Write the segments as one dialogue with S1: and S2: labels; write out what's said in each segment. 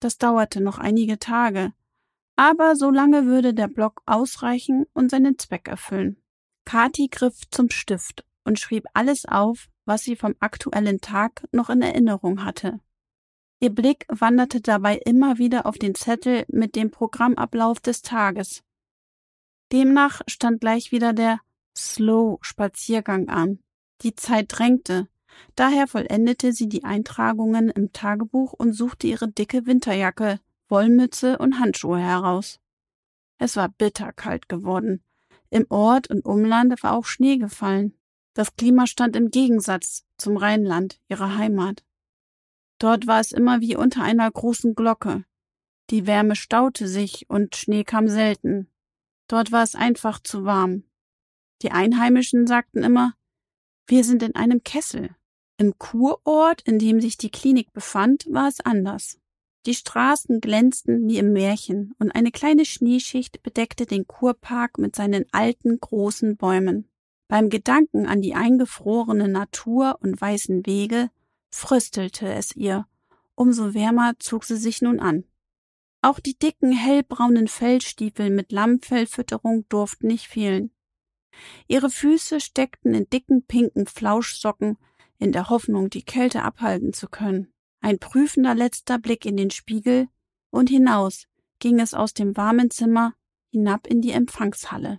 S1: Das dauerte noch einige Tage, aber so lange würde der Block ausreichen und seinen Zweck erfüllen. Kathi griff zum Stift und schrieb alles auf, was sie vom aktuellen Tag noch in Erinnerung hatte. Ihr Blick wanderte dabei immer wieder auf den Zettel mit dem Programmablauf des Tages. Demnach stand gleich wieder der Slow-Spaziergang an. Die Zeit drängte, daher vollendete sie die Eintragungen im Tagebuch und suchte ihre dicke Winterjacke, Wollmütze und Handschuhe heraus. Es war bitterkalt geworden. Im Ort und Umland war auch Schnee gefallen. Das Klima stand im Gegensatz zum Rheinland, ihrer Heimat. Dort war es immer wie unter einer großen Glocke. Die Wärme staute sich und Schnee kam selten. Dort war es einfach zu warm. Die Einheimischen sagten immer, wir sind in einem Kessel. Im Kurort, in dem sich die Klinik befand, war es anders. Die Straßen glänzten wie im Märchen und eine kleine Schneeschicht bedeckte den Kurpark mit seinen alten, großen Bäumen. Beim Gedanken an die eingefrorene Natur und weißen Wege fröstelte es ihr, umso wärmer zog sie sich nun an. Auch die dicken, hellbraunen Fellstiefel mit Lammfellfütterung durften nicht fehlen. Ihre Füße steckten in dicken, pinken Flauschsocken, in der Hoffnung, die Kälte abhalten zu können. Ein prüfender letzter Blick in den Spiegel und hinaus ging es aus dem warmen Zimmer hinab in die Empfangshalle.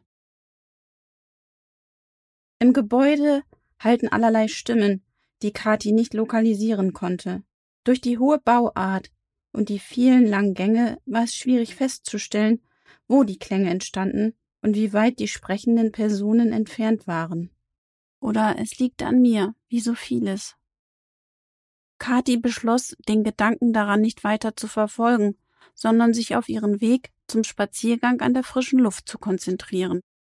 S1: Im Gebäude hallten allerlei Stimmen, die Kathi nicht lokalisieren konnte. Durch die hohe Bauart und die vielen langen Gänge war es schwierig festzustellen, wo die Klänge entstanden und wie weit die sprechenden Personen entfernt waren. Oder es liegt an mir, wie so vieles. Kathi beschloss, den Gedanken daran nicht weiter zu verfolgen, sondern sich auf ihren Weg zum Spaziergang an der frischen Luft zu konzentrieren.